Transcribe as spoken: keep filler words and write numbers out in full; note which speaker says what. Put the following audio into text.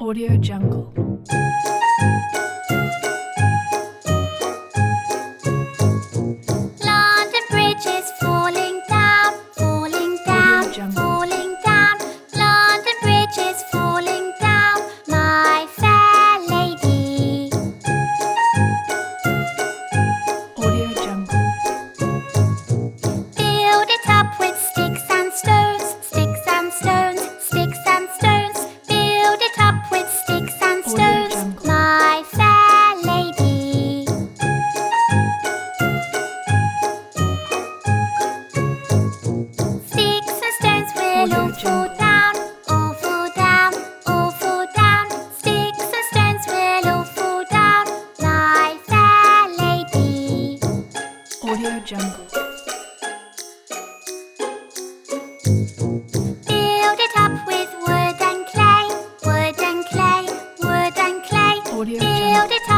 Speaker 1: Audio Jungle.
Speaker 2: London Bridge is falling down, falling down,
Speaker 1: Audio Jungle.
Speaker 2: falling down. London Bridge is falling down, my fair lady.
Speaker 1: Audio Jungle.
Speaker 2: Build it up with sticks and stones, sticks and stones, sticks and stones. Build it up with sticks and
Speaker 1: Audio
Speaker 2: stones,
Speaker 1: Jungle.
Speaker 2: my fair lady. Sticks and stones will
Speaker 1: Audio
Speaker 2: all fall
Speaker 1: Jungle.
Speaker 2: down, all fall down, all fall down. Sticks and stones will all fall down, my fair lady.
Speaker 1: Audio Jungle.
Speaker 2: Build it up with wood and clay, wood and clay, wood and clay.
Speaker 1: Audio
Speaker 2: Build
Speaker 1: Jungle.
Speaker 2: it